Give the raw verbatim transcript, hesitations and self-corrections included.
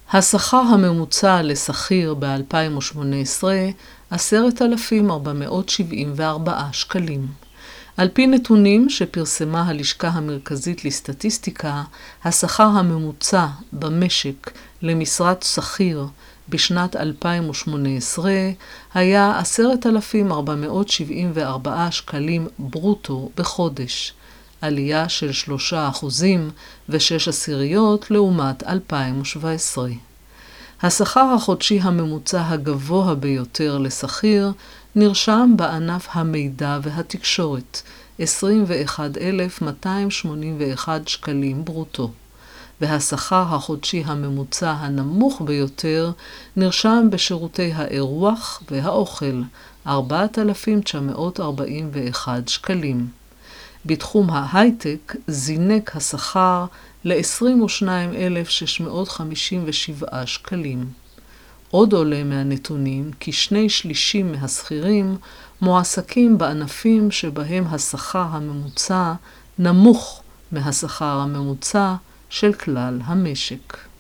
השכר הממוצע לשכיר ב-אלפיים ושמונה עשרה, עשרת אלפים ארבע מאות שבעים וארבעה שקלים. על פי נתונים שפרסמה הלשכה המרכזית לסטטיסטיקה, השכר הממוצע במשק למשרת שכיר בשנת אלפיים ושמונה עשרה היה עשרת אלפים ארבע מאות שבעים וארבעה שקלים ברוטו בחודש, עלייה של שלושה אחוזים ושש עשיריות לעומת אלפיים שבע עשרה. השכר החודשי הממוצע הגבוה ביותר לשכיר נרשם בענף המידע והתקשורת, עשרים ואחד אלף מאתיים שמונים ואחד שקלים ברוטו, והשכר החודשי הממוצע הנמוך ביותר נרשם בשירותי האירוח והאוכל, ארבעת אלפים תשע מאות ארבעים ואחד שקלים. בתחום ההייטק זינק השכר ל-עשרים ושניים אלף שש מאות חמישים ושבעה שקלים. עוד עולה מהנתונים כי שני שלישים מהשכירים מועסקים בענפים שבהם השכר הממוצע נמוך מהשכר הממוצע של כלל המשק.